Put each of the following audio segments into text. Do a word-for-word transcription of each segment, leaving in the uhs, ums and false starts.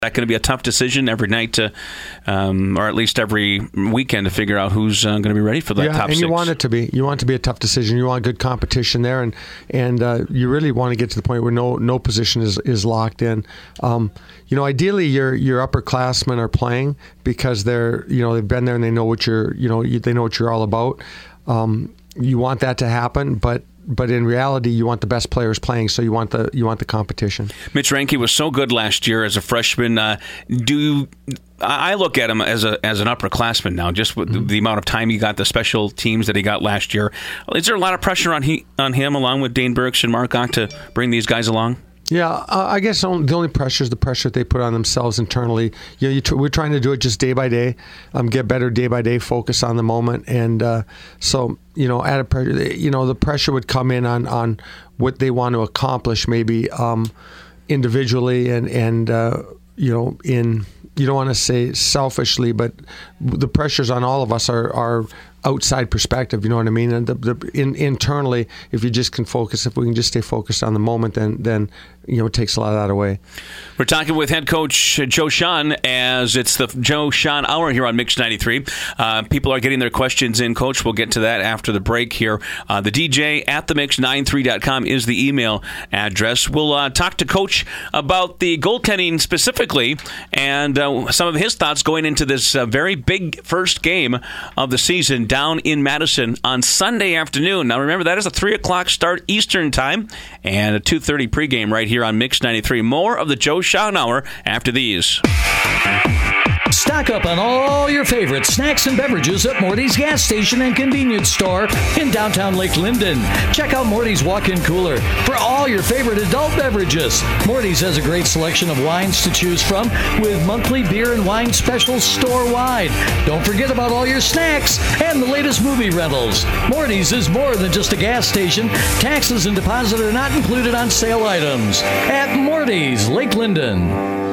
that going to be a tough decision every night, to, um, or at least every weekend, to figure out who's uh, going to be ready for that yeah, top and six? You want it to be. You want it to be a tough decision. You want good competition there, and and uh, you really want to get to the point where no no position is, is locked in. Um, you know, ideally, your your upperclassmen are playing because they're you know they've been there and they know what you're you know you, they know what you're all about. Um, you want that to happen, but. But in reality, you want the best players playing, so you want the you want the competition. Mitch Reinke was so good last year as a freshman. Uh, do you, I look at him as a as an upperclassman now, just with mm-hmm. the amount of time he got, the special teams that he got last year. Is there a lot of pressure on he on him, along with Dane Burks and Mark Ock, to bring these guys along? Yeah, uh, I guess the only pressure is the pressure that they put on themselves internally. You know, you tr- we're trying to do it just day by day, um, get better day by day, focus on the moment, and uh, so you know, added pressure. You know, the pressure would come in on, on what they want to accomplish, maybe um, individually, and and uh, you know, in you don't want to say selfishly, but the pressures on all of us are are. outside perspective, you know what I mean? And the, the, in, internally, if you just can focus, if we can just stay focused on the moment, then then you know it takes a lot of that away. We're talking with head coach Joe Shawhan as it's the Joe Shawhan Hour here on Mix ninety-three. Uh, people are getting their questions in, Coach. We'll get to that after the break here. Uh, the D J at the mix ninety-three dot com is the email address. We'll uh, talk to Coach about the goaltending specifically and uh, some of his thoughts going into this uh, very big first game of the season down in Madison on Sunday afternoon. Now remember, that is a three o'clock start Eastern time and a two thirty pregame right here on Mix ninety-three. More of the Joe Shawhan Hour after these. Stock up on all your favorite snacks and beverages at Morty's gas station and convenience store in downtown Lake Linden. Check out Morty's walk-in cooler for all your favorite adult beverages. Morty's has a great selection of wines to choose from with monthly beer and wine specials store-wide. Don't forget about all your snacks and the latest movie rentals. Morty's is more than just a gas station. Taxes and deposit are not included on sale items. At Morty's, Lake Linden.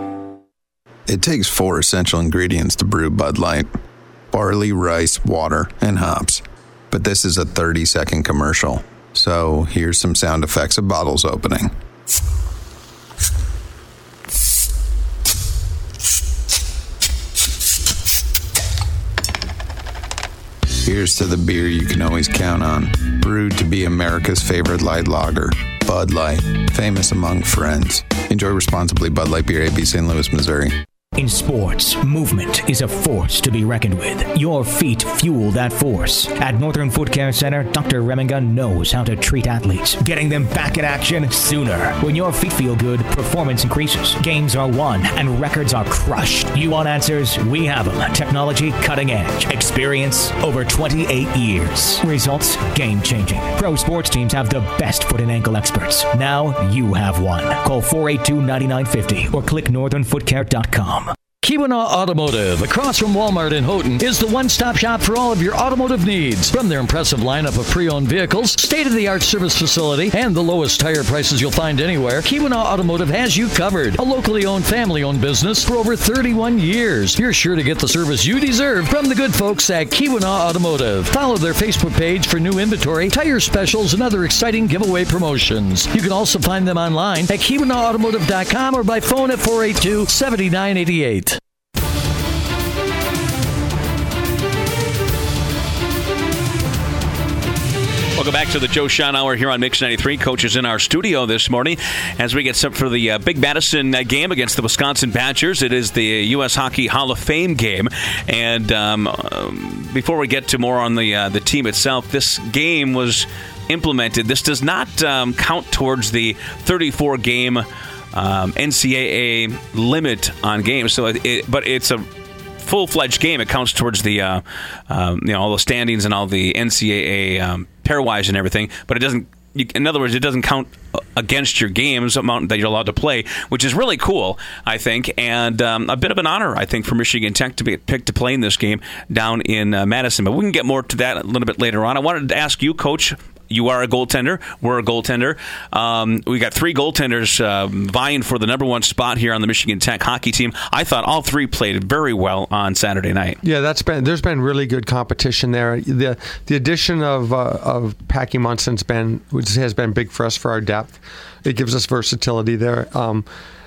It takes four essential ingredients to brew Bud Light: barley, rice, water, and hops. But this is a thirty-second commercial. So here's some sound effects of bottles opening. Here's to the beer you can always count on. Brewed to be America's favorite light lager. Bud Light, famous among friends. Enjoy responsibly. Bud Light Beer, A B, Saint Louis, Missouri. In sports, movement is a force to be reckoned with. Your feet fuel that force. At Northern Foot Care Center, Doctor Reminga knows how to treat athletes, getting them back in action sooner. When your feet feel good, performance increases, games are won, and records are crushed. You want answers? We have them. Technology cutting edge. Experience over twenty-eight years. Results game-changing. Pro sports teams have the best foot and ankle experts. Now you have one. Call four eight two, nine nine five zero or click northern foot care dot com. Keweenaw Automotive, across from Walmart in Houghton, is the one-stop shop for all of your automotive needs. From their impressive lineup of pre-owned vehicles, state-of-the-art service facility, and the lowest tire prices you'll find anywhere, Keweenaw Automotive has you covered. A locally owned, family-owned business for over thirty-one years. You're sure to get the service you deserve from the good folks at Keweenaw Automotive. Follow their Facebook page for new inventory, tire specials, and other exciting giveaway promotions. You can also find them online at Keweenaw Automotive dot com or by phone at four eight two, seven nine eight eight. Welcome back to the Joe Shawhan Hour here on Mix ninety-three. Coach is in our studio this morning as we get set for the uh, Big Madison uh, game against the Wisconsin Badgers. It is the U S Hockey Hall of Fame game. And um, um, before we get to more on the uh, the team itself, this game was implemented. This does not um, count towards the thirty-four game um, N C double A limit on games. So, it, but it's a full-fledged game. It counts towards the uh, um, you know all the standings and all the N C double A um, pairwise and everything, but it doesn't. You, in other words, it doesn't count against your games amount that you're allowed to play, which is really cool, I think, and um, a bit of an honor, I think, for Michigan Tech to be picked to play in this game down in uh, Madison. But we can get more to that a little bit later on. I wanted to ask you, Coach. You are a goaltender. We're a goaltender. Um, we got three goaltenders uh, vying for the number one spot here on the Michigan Tech hockey team. I thought all three played very well on Saturday night. Yeah, that's been there's been really good competition there. The the addition of uh, of Packy Munson's been which has been big for us for our depth. It gives us versatility there. Um,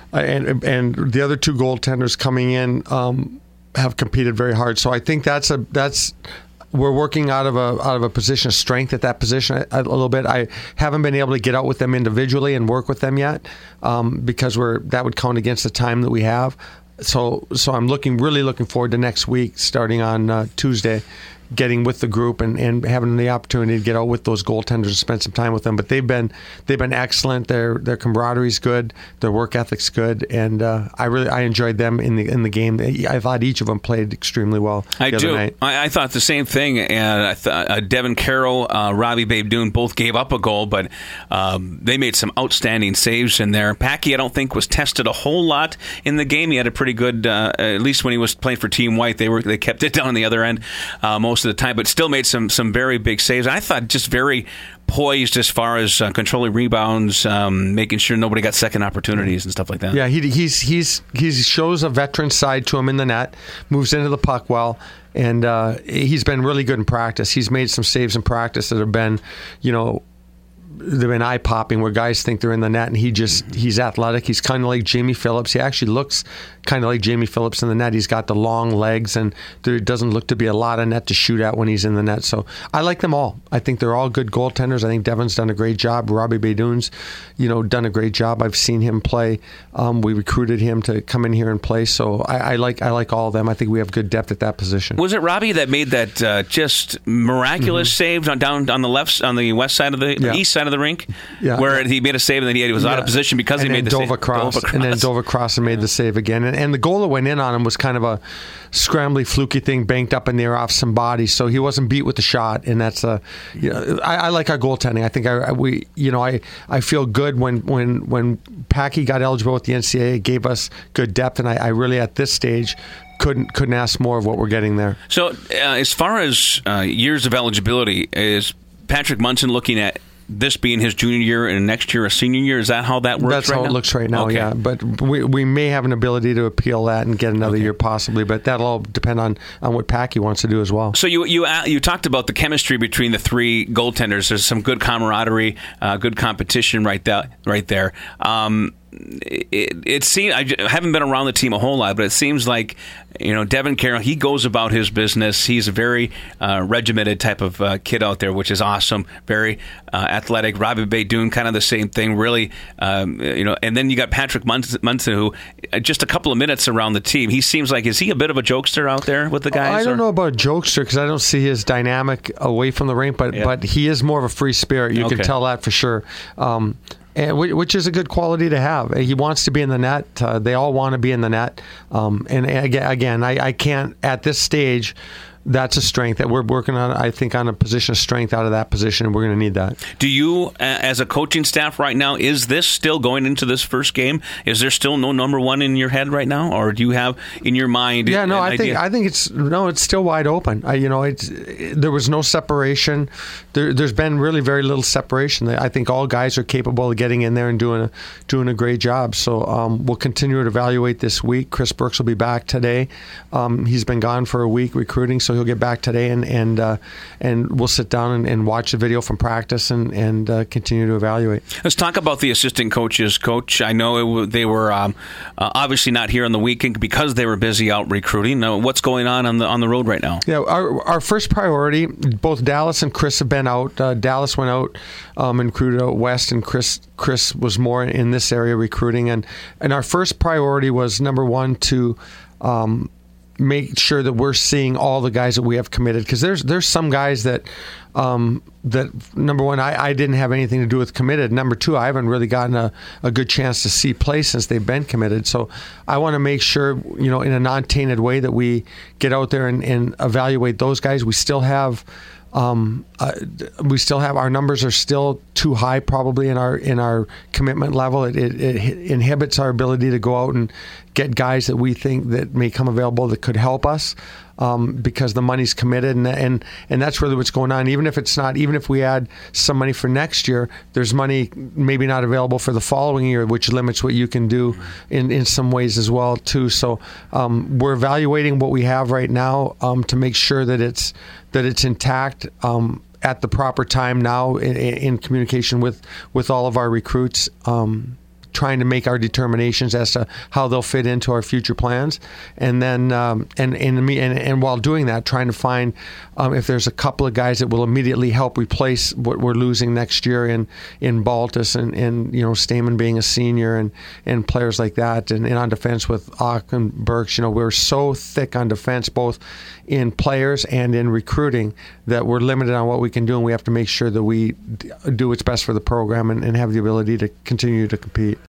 and and the other two goaltenders coming in um, have competed very hard. So I think that's a that's. We're working out of a out of a position of strength at that position a, a little bit. I haven't been able to get out with them individually and work with them yet um, because we're that would count against the time that we have. So so I'm looking really looking forward to next week, starting on uh, Tuesday, getting with the group and, and having the opportunity to get out with those goaltenders and spend some time with them. But they've been they've been excellent. Their their camaraderie's good. Their work ethic's good, and uh, I really I enjoyed them in the in the game. I thought each of them played extremely well. I the do. Other night. I, I thought the same thing. And I thought uh, Devin Carroll, uh, Robbie Babe-Doon both gave up a goal, but um, they made some outstanding saves in there. Packy, I don't think was tested a whole lot in the game. He had a pretty good, uh, at least when he was playing for Team White, they were they kept it down on the other end uh, most of the time, but still made some some very big saves. I thought just very poised as far as uh, controlling rebounds, um, making sure nobody got second opportunities and stuff like that. Yeah, he he's he's he shows a veteran side to him in the net, moves into the puck well, and uh, he's been really good in practice. He's made some saves in practice that have been, you know, they've been eye popping where guys think they're in the net, and he just he's athletic. He's kind of like Jamie Phillips. He actually looks kind of like Jamie Phillips in the net. He's got the long legs, and there doesn't look to be a lot of net to shoot at when he's in the net. So I like them all. I think they're all good goaltenders. I think Devin's done a great job. Robbie Babe-Doon's, you know, done a great job. I've seen him play. Um, we recruited him to come in here and play. So I, I like I like all of them. I think we have good depth at that position. Was it Robbie that made that uh, just miraculous mm-hmm. save on down on the left on the west side of the, yeah. the east side of the rink, yeah. where he made a save and then he was yeah. out of position because and he made the dove save. Across, dove across, and then dove across and made yeah. the save again. And, and the goal that went in on him was kind of a scrambly, fluky thing, banked up in there off some body, so he wasn't beat with the shot. And that's a, you know, I, I like our goaltending. I think I, I we, you know, I, I feel good when when when Packy got eligible with the N C double A. It gave us good depth, and I, I really at this stage. Couldn't couldn't ask more of what we're getting there. So, uh, as far as uh, years of eligibility, is Patrick Munson looking at this being his junior year and next year a senior year? Is that how that works? That's right how now? It looks right now. Okay. Yeah, but we we may have an ability to appeal that and get another okay. year possibly. But that'll all depend on, on what Packy wants to do as well. So you you you talked about the chemistry between the three goaltenders. There's some good camaraderie, uh, good competition right there. Right there. Um, It, it seems I haven't been around the team a whole lot, but it seems like, you know, Devin Carroll, he goes about his business. He's a very uh, regimented type of uh, kid out there, which is awesome. Very uh, athletic. Robbie Babe-Doon, kind of the same thing, really. Um, you know, and then you got Patrick Munson, Munson, who just a couple of minutes around the team. He seems like, is he a bit of a jokester out there with the guys? I don't or? know about jokester because I don't see his dynamic away from the rink, but yeah. but he is more of a free spirit. You okay. can tell that for sure. Um, And, which is a good quality to have. He wants to be in the net. Uh, they all want to be in the net. Um, and again, I, I can't, at this stage, that's a strength that we're working on, I think, on a position of strength out of that position. We're going to need that. Do you, as a coaching staff right now, is this still going into this first game? Is there still no number one in your head right now? Or do you have in your mind Yeah, no, I idea? think I think it's no, it's still wide open. I, you know, it's it, there was no separation. There, there's been really very little separation. I think all guys are capable of getting in there and doing a doing a great job. So um, we'll continue to evaluate this week. Chris Brooks will be back today. Um, he's been gone for a week recruiting, so he'll get back today, and and uh, and we'll sit down and, and watch the video from practice and and uh, continue to evaluate. Let's talk about the assistant coaches. Coach, I know it, they were um, uh, obviously not here on the weekend because they were busy out recruiting. Now, what's going on on the on the road right now? Yeah, our our first priority. Both Dallas and Chris have been out. Uh, Dallas went out um, and recruited out west, and Chris Chris was more in this area recruiting. And and our first priority was number one to. Um, make sure that we're seeing all the guys that we have committed, because there's there's some guys that um, that number one I, I didn't have anything to do with committed. Number two, I haven't really gotten a, a good chance to see play since they've been committed. So I want to make sure, you know, in a non-tainted way, that we get out there and, and evaluate those guys. We still have Um, uh, we still have our numbers are still too high probably in our in our commitment level. It, it, it inhibits our ability to go out and get guys that we think that may come available that could help us um, because the money's committed, and and and that's really what's going on. Even if it's not, even if we add some money for next year, there's money maybe not available for the following year, which limits what you can do in, in some ways as well too. So um, we're evaluating what we have right now um, to make sure that it's that it's intact um, at the proper time now in, in communication with, with all of our recruits, um, trying to make our determinations as to how they'll fit into our future plans, and then um, and and, and and while doing that, trying to find um, if there's a couple of guys that will immediately help replace what we're losing next year in in Baltus and, and you know Stamen being a senior and, and players like that, and, and on defense with Ock and Burks. You know, we're so thick on defense, both in players and in recruiting, that we're limited on what we can do, and we have to make sure that we do what's best for the program and, and have the ability to continue to compete.